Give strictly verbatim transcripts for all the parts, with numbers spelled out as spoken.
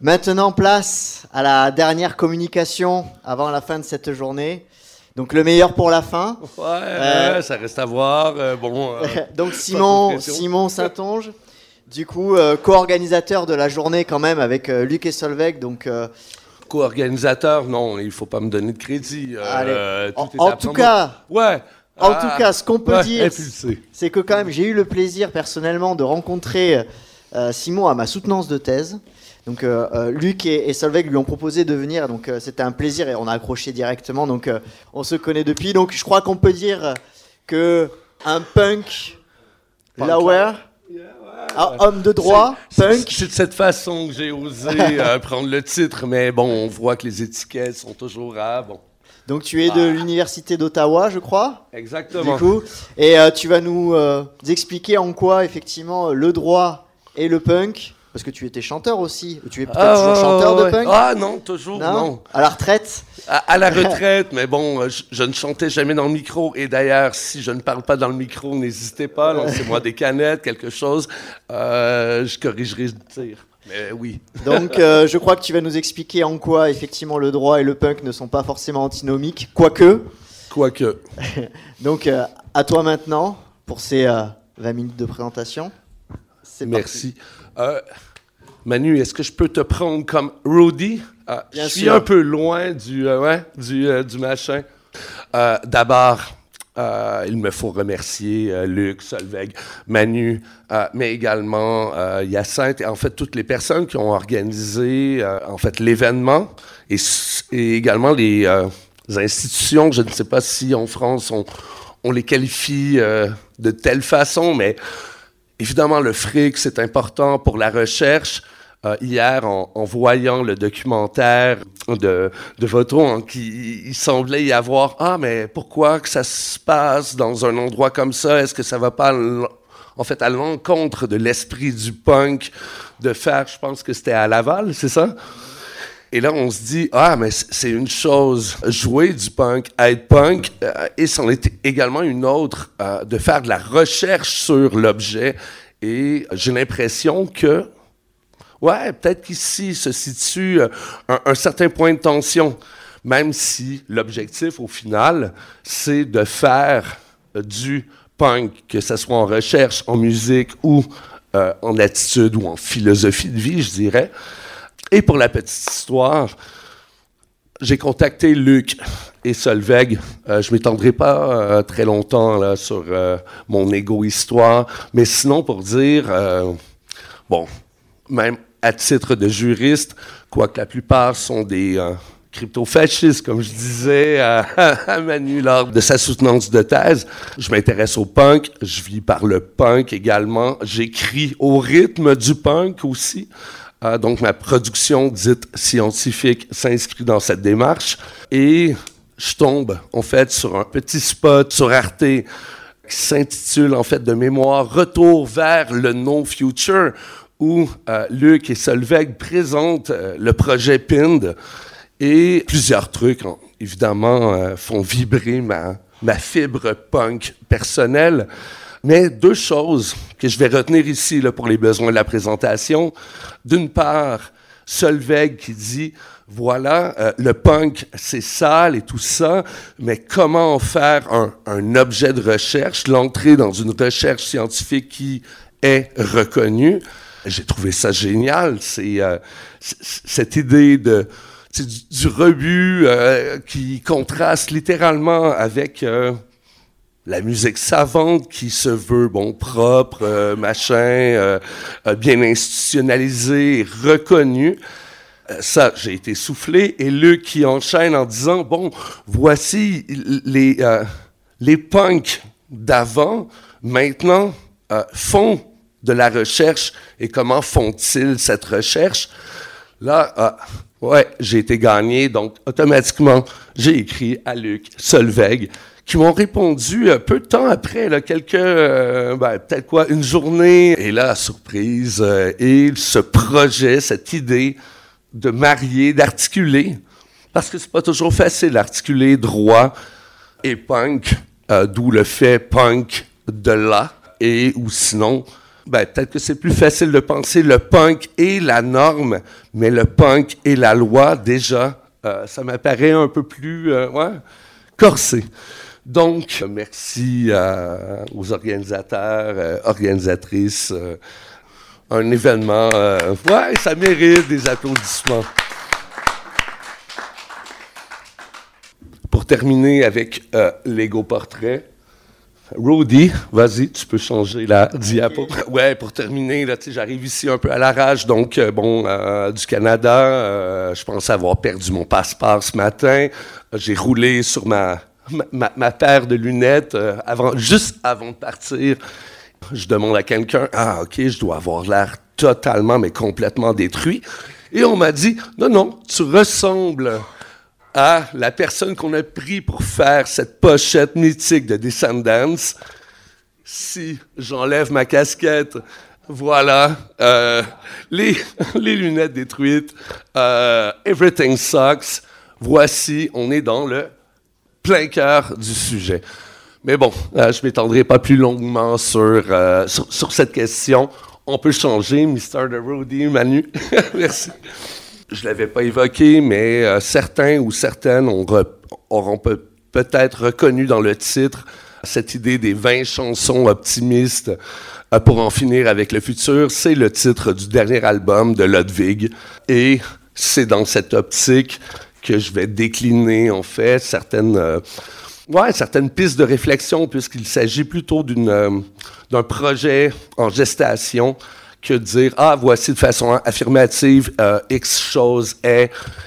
Maintenant, place à la dernière communication avant la fin de cette journée. Donc, le meilleur pour la fin. Ouais, euh, ça reste à voir. Euh, bon, euh, donc, Simon, Simon Saintonge, du coup, euh, co-organisateur de la journée quand même avec euh, Luc et Solveig. Donc, euh, co-organisateur, non, il ne faut pas me donner de crédit. Euh, allez, en, en tout cas... Ouais. En ah, tout cas, ce qu'on peut ouais, dire, impulsé. c'est que quand même, j'ai eu le plaisir personnellement de rencontrer euh, Simon à ma soutenance de thèse. Donc, euh, euh, Luc et, et Solveig lui ont proposé de venir, donc euh, c'était un plaisir et on a accroché directement. Donc, euh, on se connaît depuis. Donc, je crois qu'on peut dire que un punk, lower, yeah, ouais, un homme de droit, c'est, punk. C'est, c'est de cette façon que j'ai osé euh, prendre le titre, mais bon, on voit que les étiquettes sont toujours à bon. Donc tu es de ah. l'université d'Ottawa, je crois. Exactement. Du coup, et euh, tu vas nous euh, expliquer en quoi effectivement le droit et le punk, parce que tu étais chanteur aussi. Tu es peut-être ah, toujours chanteur ouais. de punk. Ah non, toujours non. non. À la retraite. À, à la retraite, mais bon, je, je ne chantais jamais dans le micro. Et d'ailleurs, si je ne parle pas dans le micro, n'hésitez pas, lancez-moi des canettes, quelque chose. Euh, je corrigerai le tir. Mais oui. Donc, euh, je crois que tu vas nous expliquer en quoi, effectivement, le droit et le punk ne sont pas forcément antinomiques, quoique. Quoique. Donc, euh, à toi maintenant, pour ces euh, vingt minutes de présentation. C'est Merci. Euh, Manu, est-ce que je peux te prendre comme roadie? Euh, je suis sûr. un peu loin du, euh, ouais, du, euh, du machin. Euh, d'abord... Euh, il me faut remercier euh, Luc, Solveig, Manu, euh, mais également euh, Hyacinthe et en fait toutes les personnes qui ont organisé euh, en fait l'événement et, et également les, euh, les institutions. Je ne sais pas si en France on, on les qualifie euh, de telle façon, mais évidemment le fric c'est important pour la recherche. Euh, hier, en, en voyant le documentaire de, de Vautron, qui il semblait y avoir « Ah, mais pourquoi que ça se passe dans un endroit comme ça? Est-ce que ça va pas en fait à l'encontre de l'esprit du punk de faire, je pense que c'était à Laval, c'est ça? » Et là, on se dit « Ah, mais c'est une chose, jouer du punk, être punk, euh, et c'en est également une autre, euh, de faire de la recherche sur l'objet. » Et j'ai l'impression que ouais, peut-être qu'ici se situe un, un certain point de tension, même si l'objectif, au final, c'est de faire du punk, que ce soit en recherche, en musique ou euh, en attitude ou en philosophie de vie, je dirais. Et pour la petite histoire, j'ai contacté Luc et Solveig. Euh, je ne m'étendrai pas euh, très longtemps là, sur euh, mon égo-histoire, mais sinon pour dire, euh, bon, même à titre de juriste, quoique la plupart sont des euh, crypto-fascistes, comme je disais à, à Manu lors de sa soutenance de thèse. Je m'intéresse au punk, je vis par le punk également, j'écris au rythme du punk aussi. Euh, donc ma production dite scientifique s'inscrit dans cette démarche. Et je tombe en fait sur un petit spot sur Arte qui s'intitule en fait de mémoire « Retour vers le no-future », où euh, Luc et Solveig présentent euh, le projet P I N D et plusieurs trucs, hein, évidemment, euh, font vibrer ma, ma fibre punk personnelle. Mais deux choses que je vais retenir ici là, pour les besoins de la présentation. D'une part, Solveig qui dit, voilà, euh, le punk, c'est sale et tout ça, mais comment en faire un, un objet de recherche, l'entrée dans une recherche scientifique qui est reconnue. J'ai trouvé ça génial, c'est, euh, c'est cette idée de, du, du rebut euh, qui contraste littéralement avec euh, la musique savante qui se veut bon propre, euh, machin, euh, euh, bien institutionnalisée et reconnue. Euh, ça, j'ai été soufflé. Et Luc qui enchaîne en disant, bon, voici les, euh, les punks d'avant, maintenant, euh, font de la recherche et comment font-ils cette recherche? Là, ah, ouais, j'ai été gagné, donc automatiquement, j'ai écrit à Luc, Solveig, qui m'ont répondu euh, peu de temps après, là, quelques, euh, ben, peut-être quoi, une journée. Et là, surprise, euh, et ce projet, cette idée de marier, d'articuler, parce que c'est pas toujours facile d'articuler droit et punk, euh, d'où le fait punk de là, et ou sinon, Ben, peut-être que c'est plus facile de penser le punk et la norme, mais le punk et la loi, déjà, euh, ça m'apparaît un peu plus euh, ouais, corsé. Donc, merci euh, aux organisateurs, euh, organisatrices. Euh, un événement, euh, ouais, ça mérite des applaudissements. Pour terminer avec euh, l'Ego Portrait, Rudy, vas-y, tu peux changer la diapo. Ouais, pour terminer, là, tu sais, j'arrive ici un peu à l'arrache, donc, euh, bon, euh, du Canada, euh, je pense avoir perdu mon passeport ce matin. J'ai roulé sur ma, ma, ma paire de lunettes euh, avant, juste avant de partir. Je demande à quelqu'un, ah, OK, je dois avoir l'air totalement, mais complètement détruit. Et on m'a dit, non, non, tu ressembles à la personne qu'on a pris pour faire cette pochette mythique de Descendants. Si j'enlève ma casquette, voilà, euh, les, les lunettes détruites, euh, Everything Sucks. Voici, on est dans le plein cœur du sujet. Mais bon, euh, je ne m'étendrai pas plus longuement sur, euh, sur, sur cette question. On peut changer, mister de Rudy, Manu. Merci. Je ne l'avais pas évoqué, mais euh, certains ou certaines ont re- auront pe- peut-être reconnu dans le titre cette idée des vingt chansons optimistes euh, pour en finir avec le futur. C'est le titre du dernier album de Ludwig. Et c'est dans cette optique que je vais décliner, en fait, certaines, euh, ouais, certaines pistes de réflexion, puisqu'il s'agit plutôt d'une, euh, d'un projet en gestation que de dire, ah, voici de façon affirmative, euh, X chose est,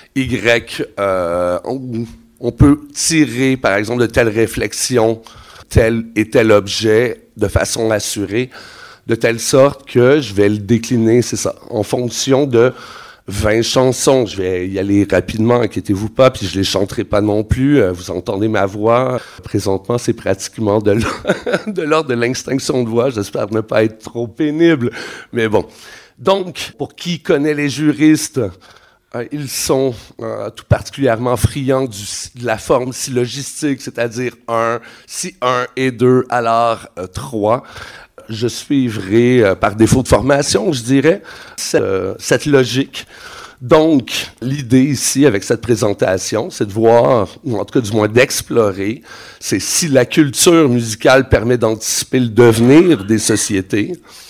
Y, euh, on, on peut tirer, par exemple, de telle réflexion, tel et tel objet, de façon assurée, de telle sorte que je vais le décliner, c'est ça, en fonction de vingt chansons. Je vais y aller rapidement, inquiétez-vous pas, puis je les chanterai pas non plus. Vous entendez ma voix. Présentement, c'est pratiquement de l'ordre de, l'ordre de l'extinction de voix. J'espère ne pas être trop pénible, mais bon. Donc, pour qui connaît les juristes, euh, ils sont euh, tout particulièrement friands du, de la forme syllogistique, c'est-à-dire un, si un et deux, alors euh, trois. Je suivrai, euh, par défaut de formation, je dirais, cette, euh, cette logique. Donc, l'idée ici, avec cette présentation, c'est de voir, ou en tout cas du moins d'explorer, c'est si la culture musicale permet d'anticiper le devenir des sociétés.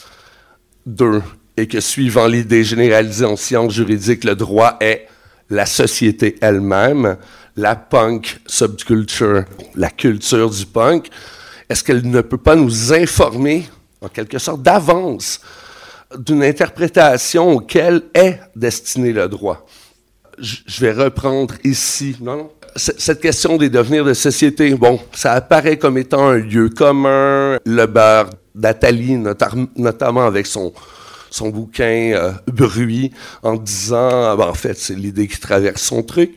Deux, et que suivant l'idée généralisée en sciences juridiques, le droit est la société elle-même, la punk subculture, la culture du punk. Est-ce qu'elle ne peut pas nous informer, en quelque sorte, d'avance, d'une interprétation auquel est destiné le droit? Je, je vais reprendre ici, non? C- cette question des devenirs de société, bon, ça apparaît comme étant un lieu commun. Le beurre d'Atali, notar- notamment avec son, son bouquin euh, Bruit, en disant, ben, en fait, c'est l'idée qui traverse son truc.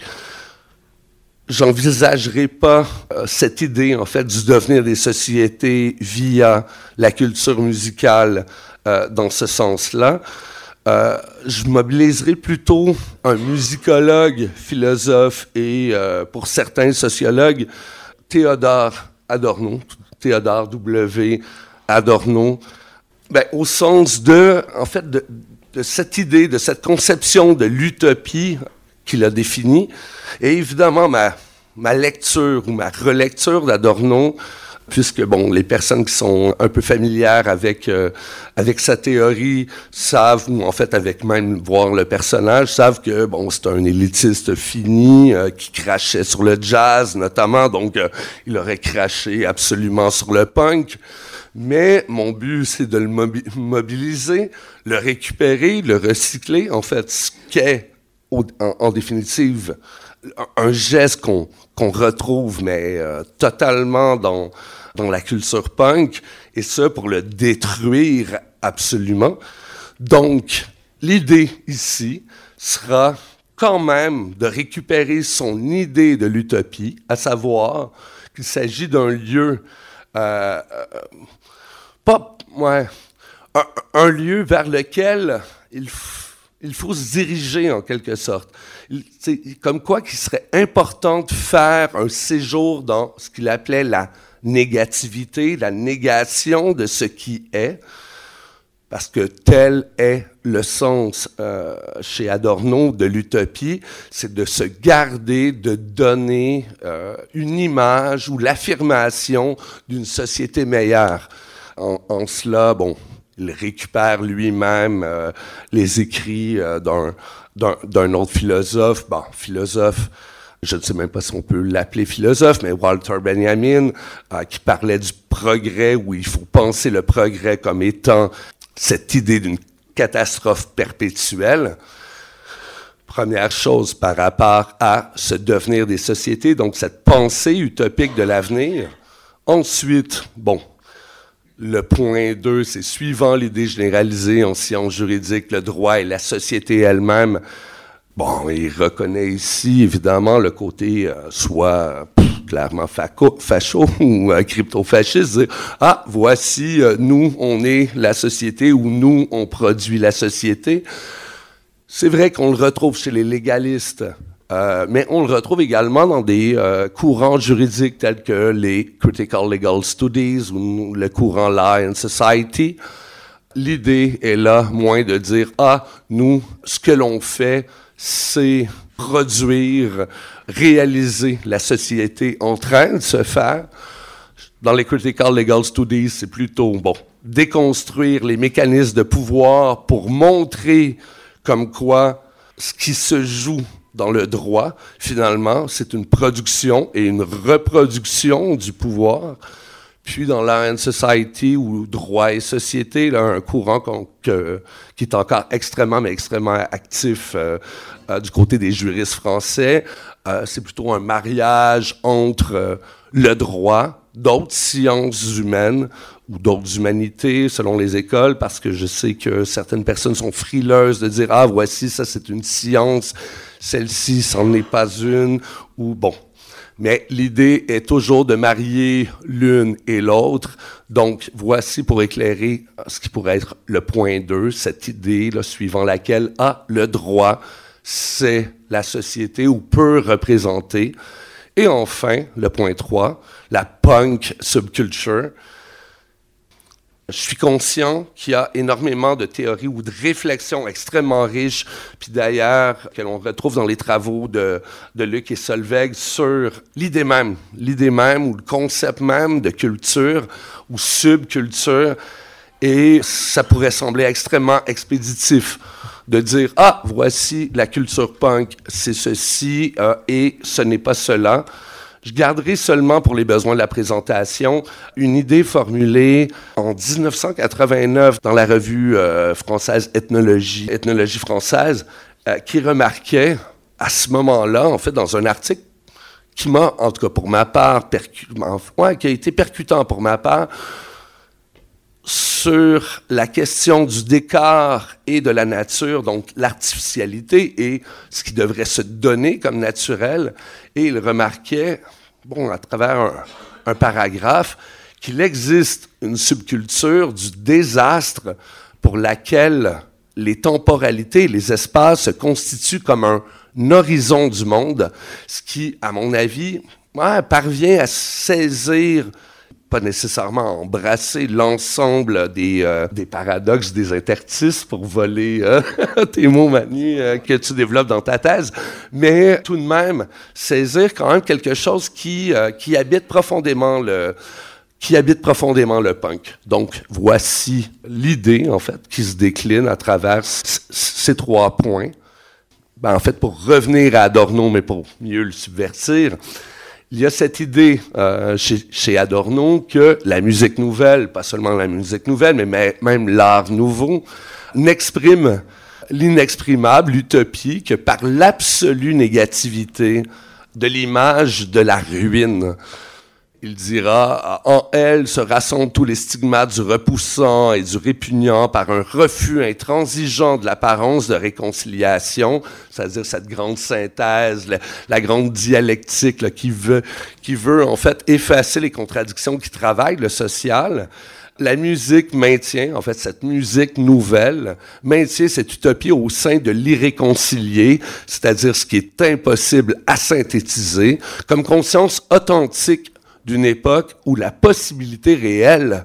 J'envisagerai pas euh, cette idée, en fait, du devenir des sociétés via la culture musicale euh, dans ce sens-là. Euh, je mobiliserai plutôt un musicologue, philosophe et, euh, pour certains sociologues, Théodore Adorno, Théodore W. Adorno, ben, au sens de, en fait, de, de cette idée, de cette conception de l'utopie qu'il a définie. Et évidemment, ma, ma lecture ou ma relecture d'Adorno, puisque, bon, les personnes qui sont un peu familières avec, euh, avec sa théorie savent, ou en fait avec même voir le personnage, savent que, bon, c'est un élitiste fini euh, qui crachait sur le jazz, notamment, donc euh, il aurait craché absolument sur le punk. Mais mon but, c'est de le mobi- mobiliser, le récupérer, le recycler, en fait, ce qu'est, au, en, en définitive, un geste qu'on, qu'on retrouve, mais euh, totalement dans, dans la culture punk, et ça pour le détruire absolument. Donc, l'idée ici sera quand même de récupérer son idée de l'utopie, à savoir qu'il s'agit d'un lieu, euh, euh, pas, ouais, un, un lieu vers lequel il faut Il faut se diriger en quelque sorte. Il, c'est comme quoi qu'il serait important de faire un séjour dans ce qu'il appelait la négativité, la négation de ce qui est, Parce que tel est le sens euh, chez Adorno de l'utopie, c'est de se garder, de donner euh, une image ou l'affirmation d'une société meilleure. En, en cela, bon, il récupère lui-même euh, les écrits euh, d'un, d'un, d'un autre philosophe, bon, philosophe, je ne sais même pas si on peut l'appeler philosophe, mais Walter Benjamin, euh, qui parlait du progrès, où il faut penser le progrès comme étant cette idée d'une catastrophe perpétuelle. Première chose par rapport à ce devenir des sociétés, donc cette pensée utopique de l'avenir. Ensuite, bon, le point deux, c'est suivant l'idée généralisée en sciences juridiques, le droit et la société elle-même. Bon, il reconnaît ici, évidemment, le côté euh, soit pff, clairement faco, facho ou euh, crypto-fasciste. Dire, ah, voici, euh, nous, on est la société ou nous, on produit la société. C'est vrai qu'on le retrouve chez les légalistes, euh, mais on le retrouve également dans des euh, courants juridiques tels que les Critical Legal Studies ou le courant Law and Society. L'idée est là, moins de dire, ah, nous, ce que l'on fait, c'est produire, réaliser la société en train de se faire. Dans les Critical Legal Studies, c'est plutôt, bon, déconstruire les mécanismes de pouvoir pour montrer comme quoi ce qui se joue dans le droit, finalement, c'est une production et une reproduction du pouvoir. Puis dans Law and Society ou droit et société, là, un courant que, qui est encore extrêmement, mais extrêmement actif euh, euh, du côté des juristes français, euh, c'est plutôt un mariage entre euh, le droit, d'autres sciences humaines ou d'autres humanités selon les écoles, parce que je sais que certaines personnes sont frileuses de dire « Ah, voici, ça c'est une science, celle-ci, c'en est pas une », ou bon. Mais l'idée est toujours de marier l'une et l'autre. Donc, voici pour éclairer ce qui pourrait être le point deux, cette idée là, suivant laquelle, ah, le droit, c'est la société ou peut représenter. Et enfin, le point trois, la punk subculture. Je suis conscient qu'il y a énormément de théories ou de réflexions extrêmement riches, puis d'ailleurs, que l'on retrouve dans les travaux de, de Luc et Solveig sur l'idée même, l'idée même ou le concept même de culture ou subculture, et ça pourrait sembler extrêmement expéditif de dire « Ah, voici la culture punk, c'est ceci euh, et ce n'est pas cela ». Je garderai seulement pour les besoins de la présentation une idée formulée en dix-neuf cent quatre-vingt-neuf dans la revue euh, française Ethnologie, Ethnologie française, euh, qui remarquait à ce moment-là, en fait, dans un article qui m'a, en tout cas pour ma part, percu- ouais, qui a été percutant pour ma part, sur la question du décor et de la nature, donc l'artificialité et ce qui devrait se donner comme naturel. Et il remarquait, bon, à travers un, un paragraphe, qu'il existe une subculture du désastre pour laquelle les temporalités et les espaces se constituent comme un horizon du monde, ce qui, à mon avis, ouais, parvient à saisir, pas nécessairement à embrasser l'ensemble des, euh, des paradoxes, des interstices, pour voler euh, tes mots, Manu, euh, que tu développes dans ta thèse, mais tout de même saisir quand même quelque chose qui, euh, qui habite profondément le qui habite profondément le punk. Donc, voici l'idée, en fait, qui se décline à travers c- ces trois points. Ben, en fait, pour revenir à Adorno, mais pour mieux le subvertir, il y a cette idée euh, chez, chez Adorno que la musique nouvelle, pas seulement la musique nouvelle, mais, mais même l'art nouveau, n'exprime l'inexprimable, l'utopie, que par l'absolue négativité de l'image de la ruine. Il dira « En elle se rassemblent tous les stigmates du repoussant et du répugnant par un refus intransigeant de l'apparence de réconciliation, c'est-à-dire cette grande synthèse, la, la grande dialectique là, qui veut, qui veut en fait effacer les contradictions qui travaillent le social. La musique maintient, en fait, cette musique nouvelle, maintient cette utopie au sein de l'irréconcilié, c'est-à-dire ce qui est impossible à synthétiser, comme conscience authentique d'une époque où la possibilité réelle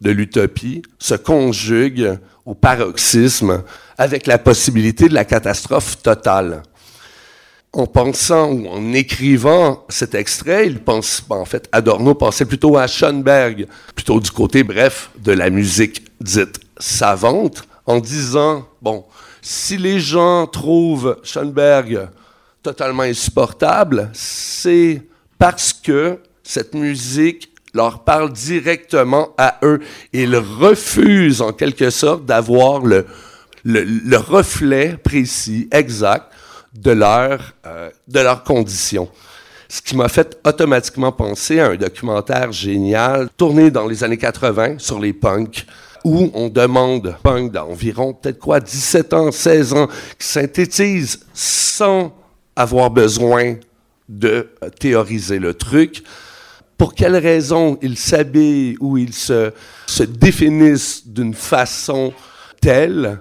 de l'utopie se conjugue au paroxysme avec la possibilité de la catastrophe totale. En pensant ou en écrivant cet extrait, il pense, en fait, Adorno pensait plutôt à Schoenberg, plutôt du côté, bref, de la musique dite savante, en disant, bon, si les gens trouvent Schoenberg totalement insupportable, c'est parce que cette musique leur parle directement à eux. Et ils refusent, en quelque sorte, d'avoir le, le, le reflet précis, exact, de leur, euh, de leurs conditions. Ce qui m'a fait automatiquement penser à un documentaire génial tourné dans les années quatre-vingts sur les punks, où on demande punk d'environ peut-être quoi, dix-sept ans, seize ans, qui synthétise sans avoir besoin de théoriser le truc. Pour quelles raisons ils s'habillent ou ils se, se définissent d'une façon telle,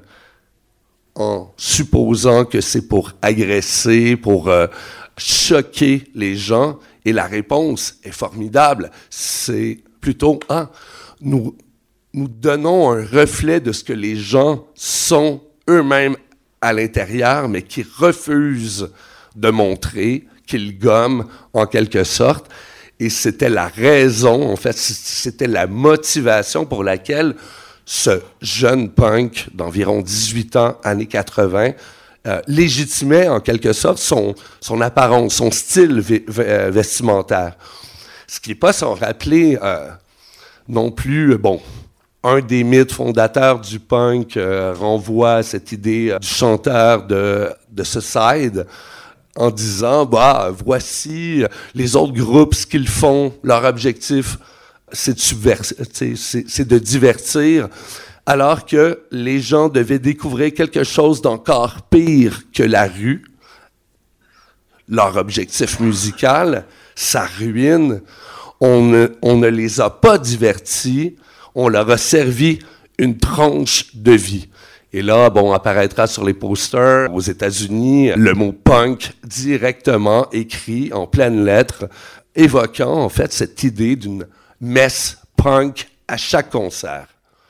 en supposant que c'est pour agresser, pour euh, choquer les gens. Et la réponse est formidable. C'est plutôt, ah, nous, nous donnons un reflet de ce que les gens sont eux-mêmes à l'intérieur, mais qui refusent de montrer, qu'ils gomment en quelque sorte. Et c'était la raison, en fait, c'était la motivation pour laquelle ce jeune punk d'environ dix-huit ans, années quatre-vingts, euh, légitimait en quelque sorte son, son apparence, son style v- v- vestimentaire. Ce qui n'est pas sans rappeler euh, non plus, bon, un des mythes fondateurs du punk euh, renvoie à cette idée euh, du chanteur de, de Suicide, en disant, bah, voici les autres groupes, ce qu'ils font, leur objectif, c'est de, subver- c'est, c'est de divertir, alors que les gens devaient découvrir quelque chose d'encore pire que la rue. Leur objectif musical, ça ruine. On ne, on ne les a pas divertis, on leur a servi une tranche de vie. Et là, bon, apparaîtra sur les posters aux États-Unis le mot punk directement écrit en pleines lettres, évoquant en fait cette idée d'une messe punk à chaque concert.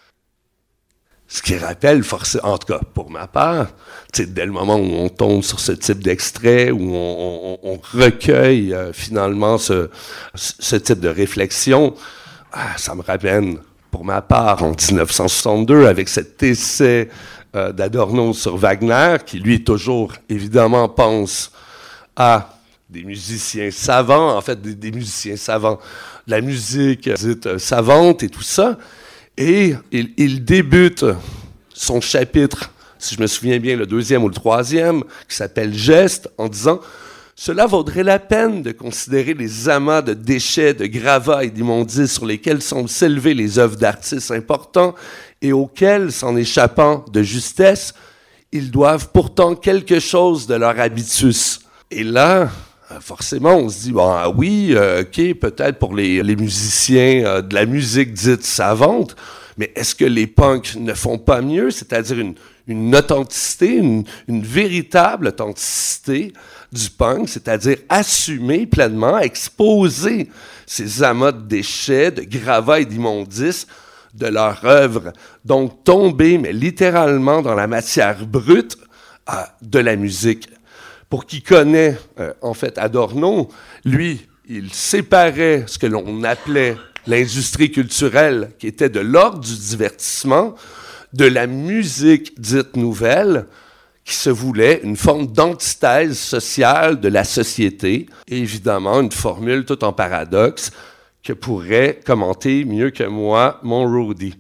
Ce qui rappelle, forcément, en tout cas pour ma part, dès le moment où on tombe sur ce type d'extrait, où on, on, on recueille euh, finalement ce, ce type de réflexion, ah, ça me ramène, pour ma part, en dix-neuf cent soixante-deux, avec cet essai euh, d'Adorno sur Wagner, qui lui toujours, évidemment, pense à des musiciens savants, en fait, des, des musiciens savants, la musique dite euh, savante et tout ça. Et il, il débute son chapitre, si je me souviens bien, le deuxième ou le troisième, qui s'appelle « Geste », en disant « Cela vaudrait la peine de considérer les amas de déchets, de gravats et d'immondices sur lesquels semblent s'élever les œuvres d'artistes importants et auxquels, s'en échappant de justesse, ils doivent pourtant quelque chose de leur habitus. » Et là, forcément, on se dit, bon, ah oui, euh, OK, peut-être pour les, les musiciens euh, de la musique dite savante, mais est-ce que les punks ne font pas mieux? C'est-à-dire une, une authenticité, une, une véritable authenticité du punk, c'est-à-dire assumer pleinement, exposer ces amas de déchets, de gravats et d'immondices de leur œuvre. Donc, tomber, mais littéralement, dans la matière brute euh, de la musique. Pour qui connaît, euh, en fait, Adorno, lui, il séparait ce que l'on appelait l'industrie culturelle, qui était de l'ordre du divertissement, de la musique dite nouvelle, qui se voulait une forme d'antithèse sociale de la société, et évidemment une formule tout en paradoxe que pourrait commenter mieux que moi mon roadie.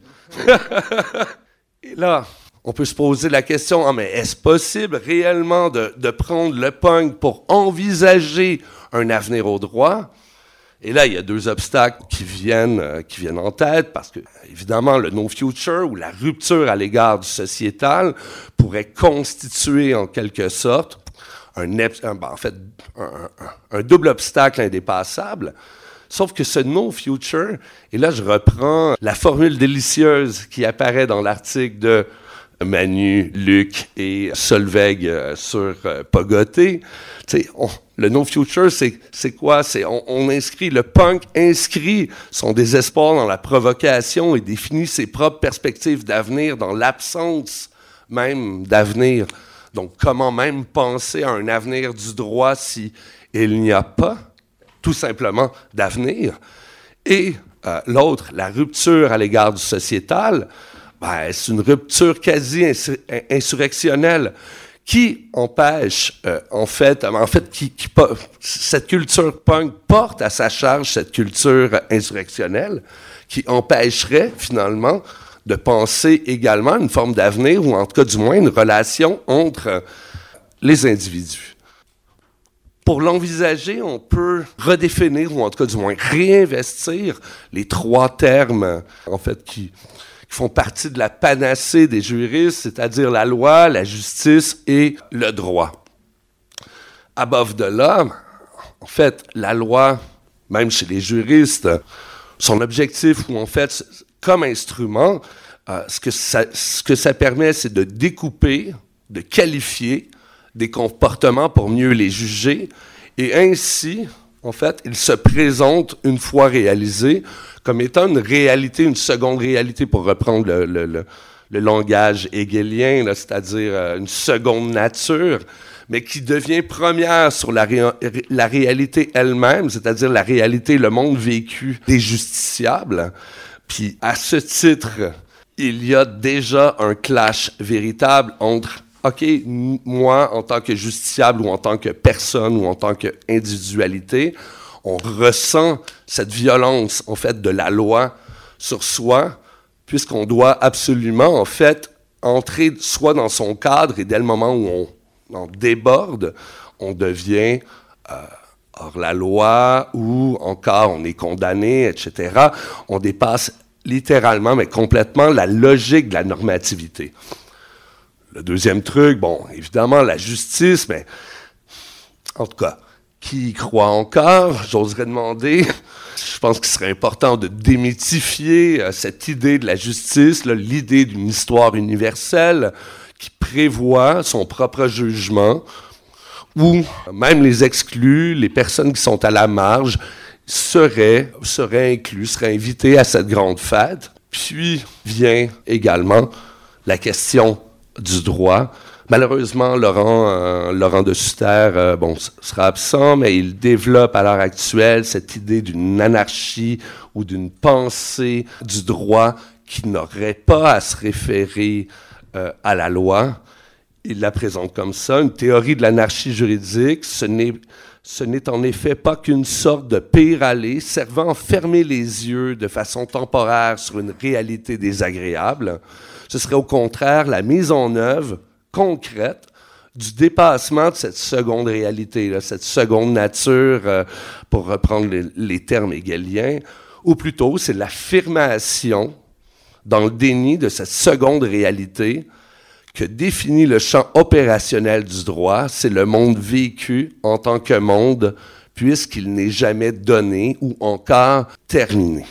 Et là, on peut se poser la question, ah, mais est-ce possible réellement de, de prendre le punk pour envisager un avenir au droit? Et là, il y a deux obstacles qui viennent, euh, qui viennent en tête, parce que, évidemment, le no future ou la rupture à l'égard du sociétal pourrait constituer en quelque sorte un, un, ben, en fait, un, un, un double obstacle indépassable. Sauf que ce no future, et là, je reprends la formule délicieuse qui apparaît dans l'article de Manu, Luc et Solveig euh, sur euh, Pogoté. On, le No Future, c'est, c'est quoi? C'est, on, on inscrit, le punk inscrit son désespoir dans la provocation et définit ses propres perspectives d'avenir dans l'absence même d'avenir. Donc, comment même penser à un avenir du droit si il n'y a pas, tout simplement, d'avenir? Et euh, l'autre, la rupture à l'égard du sociétal, ben, c'est une rupture quasi insur- insurrectionnelle qui empêche, euh, en fait, en fait, qui, qui, cette culture punk porte à sa charge cette culture insurrectionnelle qui empêcherait, finalement, de penser également une forme d'avenir, ou en tout cas, du moins, une relation entre les individus. Pour l'envisager, on peut redéfinir, ou en tout cas, du moins, réinvestir les trois termes, en fait, qui... font partie de la panacée des juristes, c'est-à-dire la loi, la justice et le droit. Above the law, en fait, la loi, même chez les juristes, son objectif, ou en fait, comme instrument, euh, ce que ça, ce que ça permet, c'est de découper, de qualifier des comportements pour mieux les juger, et ainsi, en fait, il se présente, une fois réalisé, comme étant une réalité, une seconde réalité, pour reprendre le, le, le, le langage hegelien, là, c'est-à-dire euh, une seconde nature, mais qui devient première sur la, ré- la réalité elle-même, c'est-à-dire la réalité, le monde vécu des justiciables. Puis, à ce titre, il y a déjà un clash véritable entre OK, moi, en tant que justiciable ou en tant que personne ou en tant qu'individualité, on ressent cette violence, en fait, de la loi sur soi, puisqu'on doit absolument, en fait, entrer soit dans son cadre, et dès le moment où on en déborde, on devient euh, hors la loi, ou encore on est condamné, et cetera. On dépasse littéralement, mais complètement, la logique de la normativité. Le deuxième truc, bon, évidemment, la justice, mais en tout cas, qui y croit encore, j'oserais demander, je pense qu'il serait important de démythifier euh, cette idée de la justice, là, l'idée d'une histoire universelle qui prévoit son propre jugement, où même les exclus, les personnes qui sont à la marge, seraient, seraient inclus, seraient invités à cette grande fête. Puis vient également la question du droit. Malheureusement, Laurent, euh, Laurent de Sutter, euh, bon, sera absent, mais il développe à l'heure actuelle cette idée d'une anarchie ou d'une pensée du droit qui n'aurait pas à se référer euh, à la loi. Il la présente comme ça, une théorie de l'anarchie juridique. Ce n'est, ce n'est en effet pas qu'une sorte de pire-aller servant à fermer les yeux de façon temporaire sur une réalité désagréable. Ce serait au contraire la mise en œuvre concrète du dépassement de cette seconde réalité, là, cette seconde nature, euh, pour reprendre les, les termes hegeliens, ou plutôt c'est l'affirmation dans le déni de cette seconde réalité que définit le champ opérationnel du droit, c'est le monde vécu en tant que monde, puisqu'il n'est jamais donné ou encore terminé.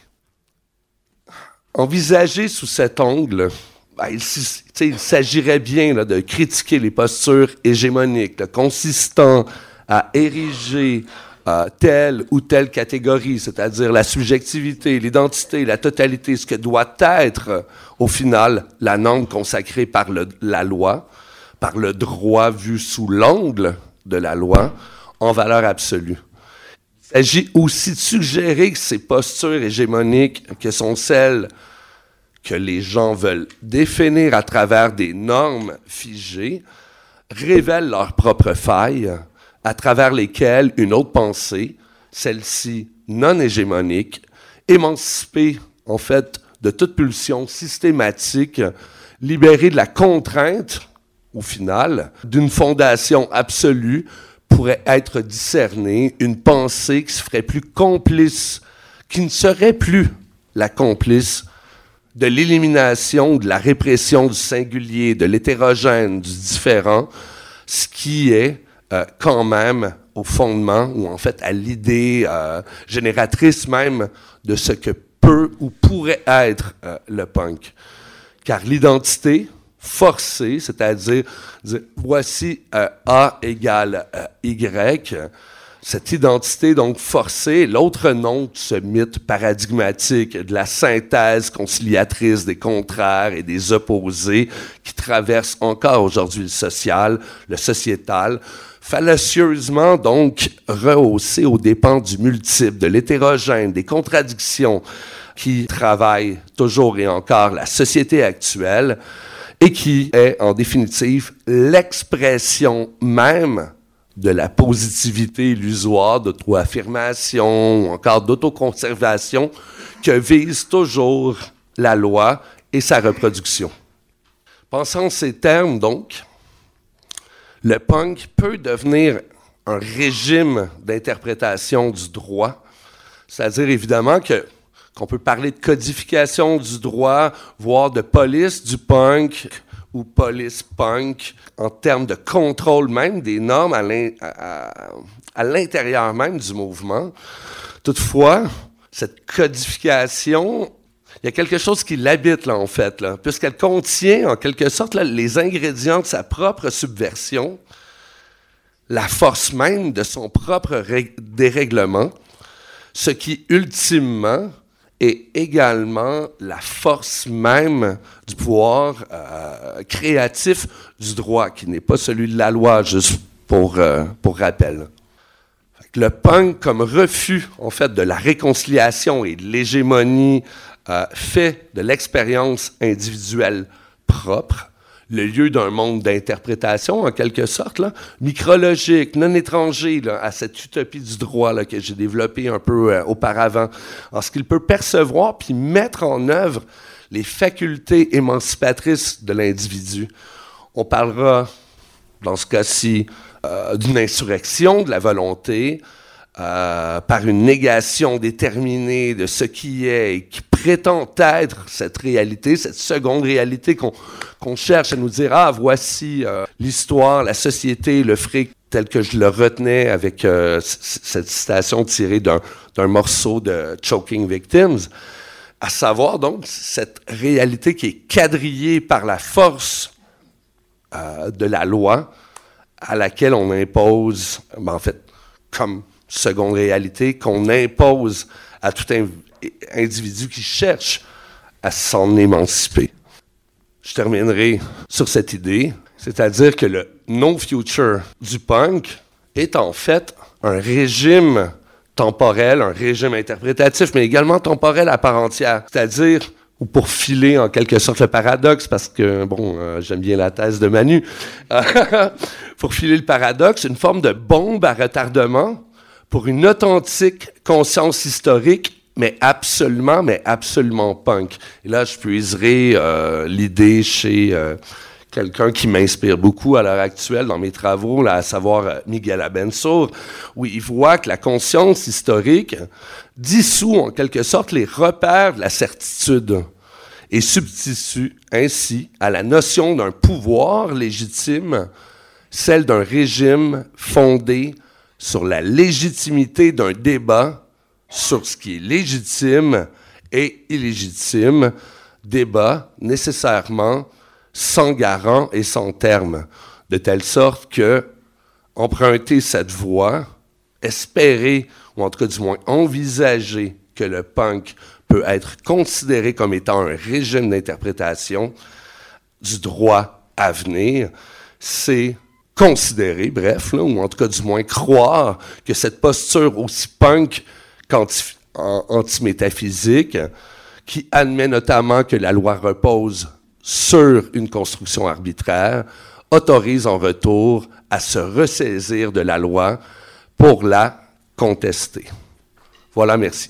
Envisagé sous cet angle, ben, il, il s'agirait bien là, de critiquer les postures hégémoniques, là, consistant à ériger euh, telle ou telle catégorie, c'est-à-dire la subjectivité, l'identité, la totalité, ce que doit être, au final, la norme consacrée par le, la loi, par le droit vu sous l'angle de la loi, en valeur absolue. Il s'agit aussi de suggérer que ces postures hégémoniques, que sont celles que les gens veulent définir à travers des normes figées, révèlent leurs propres failles, à travers lesquelles une autre pensée, celle-ci non hégémonique, émancipée en fait de toute pulsion systématique, libérée de la contrainte, au final, d'une fondation absolue, pourrait être discernée une pensée qui se ferait plus complice, qui ne serait plus la complice de l'élimination, de la répression du singulier, de l'hétérogène, du différent, ce qui est euh, quand même au fondement, ou en fait à l'idée euh, génératrice même de ce que peut ou pourrait être euh, le punk. Car l'identité, forcée, c'est-à-dire dire, voici euh, A égale euh, Y, cette identité donc forcée, l'autre nom de ce mythe paradigmatique de la synthèse conciliatrice des contraires et des opposés qui traverse encore aujourd'hui le social, le sociétal, fallacieusement donc rehaussé aux dépens du multiple, de l'hétérogène, des contradictions qui travaillent toujours et encore la société actuelle et qui est en définitive l'expression même de la positivité illusoire, d'auto-affirmation ou encore d'autoconservation que vise toujours la loi et sa reproduction. Pensant en ces termes, donc, le punk peut devenir un régime d'interprétation du droit, c'est-à-dire évidemment que, qu'on peut parler de codification du droit, voire de police du punk, ou police punk, en termes de contrôle même des normes à, l'in, à, à l'intérieur même du mouvement. Toutefois, cette codification, il y a quelque chose qui l'habite, là, en fait, là, puisqu'elle contient, en quelque sorte, là, les ingrédients de sa propre subversion, la force même de son propre ré- dérèglement, ce qui, ultimement, est également la force même du pouvoir euh, créatif du droit, qui n'est pas celui de la loi, juste pour, euh, pour rappel. Fait que le punk, comme refus, en fait, de la réconciliation et de l'hégémonie, euh, fait de l'expérience individuelle propre le lieu d'un monde d'interprétation, en quelque sorte, là, micrologique, non étranger là, à cette utopie du droit là, que j'ai développée un peu euh, auparavant, en ce qu'il peut percevoir puis mettre en œuvre les facultés émancipatrices de l'individu. On parlera, dans ce cas-ci, euh, d'une insurrection de la volonté, Euh, par une négation déterminée de ce qui est et qui prétend être cette réalité, cette seconde réalité qu'on, qu'on cherche à nous dire « Ah, voici euh, l'histoire, la société, le fric », tel que je le retenais avec euh, c- cette citation tirée d'un, d'un morceau de Choking Victims, à savoir donc cette réalité qui est quadrillée par la force euh, de la loi à laquelle on impose, ben, en fait, comme seconde réalité qu'on impose à tout in- individu qui cherche à s'en émanciper. Je terminerai sur cette idée, c'est-à-dire que le no-future du punk est en fait un régime temporel, un régime interprétatif, mais également temporel à part entière. C'est-à-dire, ou pour filer en quelque sorte le paradoxe, parce que, bon, euh, j'aime bien la thèse de Manu, pour filer le paradoxe, une forme de bombe à retardement pour une authentique conscience historique, mais absolument, mais absolument punk. Et là, je puiserai euh, l'idée chez euh, quelqu'un qui m'inspire beaucoup à l'heure actuelle dans mes travaux, là, à savoir euh, Miguel Abensour, où il voit que la conscience historique dissout en quelque sorte les repères de la certitude et substitue ainsi à la notion d'un pouvoir légitime celle d'un régime fondé sur la légitimité d'un débat sur ce qui est légitime et illégitime, débat nécessairement sans garant et sans terme, de telle sorte que emprunter cette voie, espérer, ou en tout cas du moins envisager que le punk peut être considéré comme étant un régime d'interprétation du droit à venir, c'est considérer, bref, là, ou en tout cas du moins croire que cette posture aussi punk qu'anti- anti-métaphysique, qui admet notamment que la loi repose sur une construction arbitraire, autorise en retour à se ressaisir de la loi pour la contester. Voilà, merci.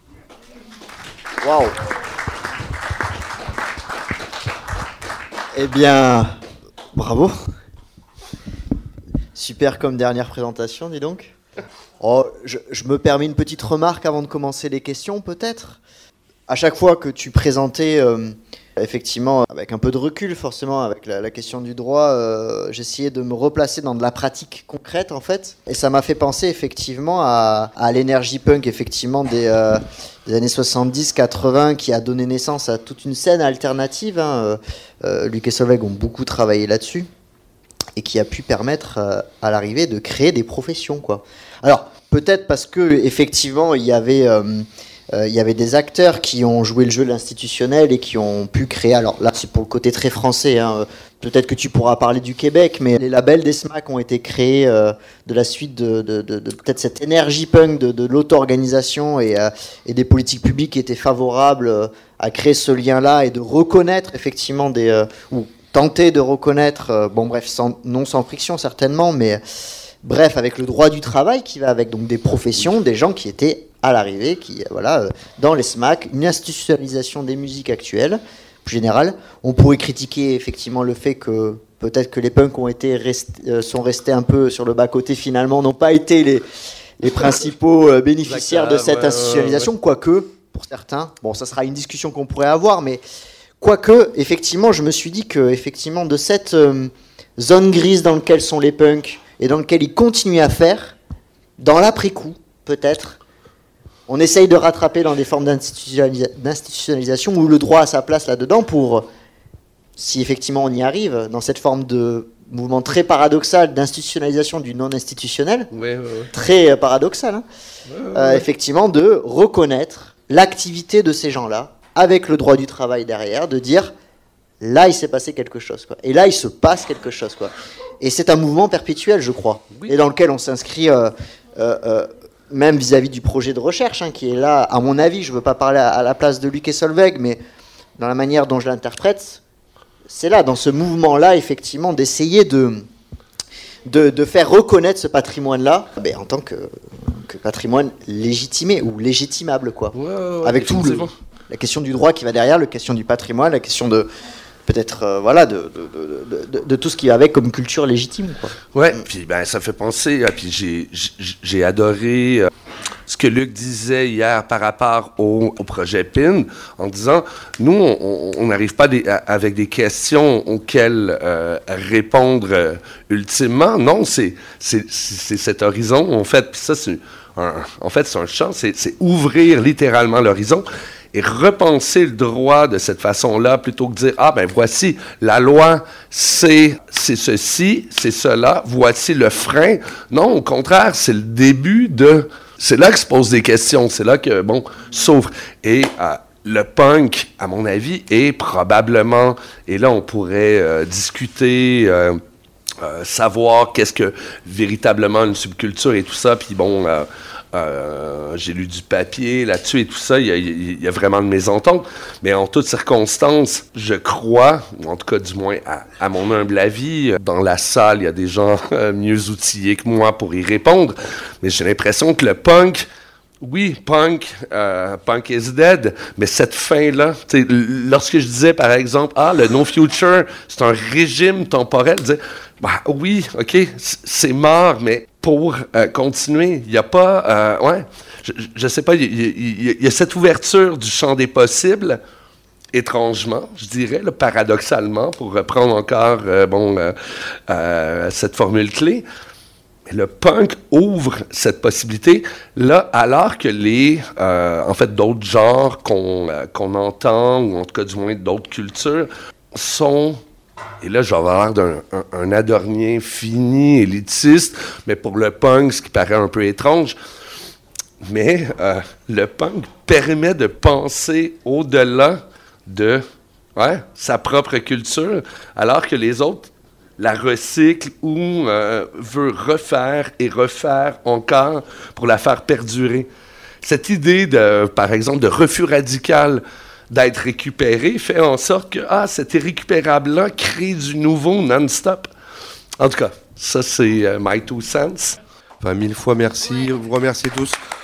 Wow. Eh bien, bravo. Super comme dernière présentation, dis donc. Oh, je, je me permets une petite remarque avant de commencer les questions, peut-être. À chaque fois que tu présentais euh, Effectivement, avec un peu de recul, forcément, avec la, la question du droit, euh, j'essayais de me replacer dans de la pratique concrète, en fait. Et ça m'a fait penser, effectivement, à, à l'énergie punk, effectivement, des, euh, des années soixante-dix quatre-vingts, qui a donné naissance à toute une scène alternative. Hein. Euh, Luc et Solveig ont beaucoup travaillé là-dessus, et qui a pu permettre euh, à l'arrivée de créer des professions, quoi. Alors, peut-être parce que, effectivement, il y avait... Euh, Euh, il y avait des acteurs qui ont joué le jeu de l'institutionnel et qui ont pu créer, alors là c'est pour le côté très français, hein. Peut-être que tu pourras parler du Québec, mais les labels des S M A C ont été créés euh, de la suite de, de, de, de peut-être cette énergie punk de, de l'auto-organisation et, euh, et des politiques publiques qui étaient favorables euh, à créer ce lien-là et de reconnaître effectivement des... Euh, ou tenter de reconnaître, euh, bon bref, sans, non sans friction certainement, mais bref, avec le droit du travail qui va avec, donc des professions, des gens qui étaient à l'arrivée, qui, voilà, euh, dans les S M A C, une institutionnalisation des musiques actuelles, plus générale. On pourrait critiquer effectivement le fait que peut-être que les punks ont été rest, euh, sont restés un peu sur le bas-côté, finalement, n'ont pas été les, les principaux euh, bénéficiaires de cette ouais, institutionnalisation, ouais. quoique, pour certains, bon, ça sera une discussion qu'on pourrait avoir, mais quoique, effectivement, je me suis dit que, effectivement, de cette euh, zone grise dans laquelle sont les punks et dans laquelle ils continuent à faire, dans l'après-coup, peut-être, on essaye de rattraper dans des formes d'institutionnalisa- d'institutionnalisation où le droit a sa place là-dedans pour, si effectivement on y arrive, dans cette forme de mouvement très paradoxal d'institutionnalisation du non-institutionnel, ouais, ouais, ouais. très euh, paradoxal, hein, Ouais, ouais, euh, ouais. effectivement de reconnaître l'activité de ces gens-là, avec le droit du travail derrière, de dire là il s'est passé quelque chose, quoi. Et là il se passe quelque chose, quoi. Et c'est un mouvement perpétuel, je crois, oui. Et dans lequel on s'inscrit... Euh, euh, euh, même vis-à-vis du projet de recherche, hein, qui est là, à mon avis, je ne veux pas parler à, à la place de Luc et Solveig, mais dans la manière dont je l'interprète, c'est là, dans ce mouvement-là, effectivement, d'essayer de, de, de faire reconnaître ce patrimoine-là, ben, en tant que, que patrimoine légitimé, ou légitimable, quoi. Ouais, ouais, ouais, avec tout le, la question du droit qui va derrière, la question du patrimoine, la question de... peut-être euh, voilà de, de, de, de, de tout ce qui va avec comme culture légitime, quoi. Ouais, puis ben ça fait penser, puis j'ai, j'ai, j'ai adoré euh, ce que Luc disait hier par rapport au, au projet P I N, en disant, nous, on n'arrive pas des, à, avec des questions auxquelles euh, répondre euh, ultimement. Non, c'est, c'est, c'est cet horizon, en fait, puis ça, c'est un, en fait, c'est un champ, c'est, c'est ouvrir littéralement l'horizon et repenser le droit de cette façon-là, plutôt que de dire, ah ben voici, la loi, c'est, c'est ceci, c'est cela, voici le frein. Non, au contraire, c'est le début de... C'est là que se posent des questions, c'est là que, bon, s'ouvre. Et euh, le punk, à mon avis, est probablement... Et là, on pourrait euh, discuter... Euh, euh, savoir qu'est-ce que véritablement une subculture et tout ça, puis bon... Euh, Euh, j'ai lu du papier là-dessus et tout ça, il y a, il y a vraiment de mésententes. Mais en toutes circonstances, je crois, en tout cas du moins à, à mon humble avis, dans la salle, il y a des gens euh, mieux outillés que moi pour y répondre. Mais j'ai l'impression que le punk, oui, punk, euh, punk is dead, mais cette fin-là, lorsque je disais par exemple, ah, le no future, c'est un régime temporel, je disais, bah oui, ok, c'est mort, mais pour euh, continuer, il n'y a pas, euh, ouais, je ne sais pas, il y, y, y a cette ouverture du champ des possibles, étrangement, je dirais, là, paradoxalement, pour reprendre encore, euh, bon, euh, euh, cette formule clé. Mais le punk ouvre cette possibilité là, alors que les, euh, en fait, d'autres genres qu'on, euh, qu'on entend, ou en tout cas du moins d'autres cultures, sont, et là je vais avoir l'air d'un un, un adornien fini, élitiste, mais pour le punk, ce qui paraît un peu étrange, mais euh, le punk permet de penser au-delà de ouais, sa propre culture, alors que les autres la recycle ou euh, veut refaire et refaire encore pour la faire perdurer. Cette idée, de, par exemple, de refus radical d'être récupéré fait en sorte que ah, cet irrécupérable-là crée du nouveau non-stop. En tout cas, ça, c'est euh, my two cents. Enfin, mille fois merci. Vous remerciez tous.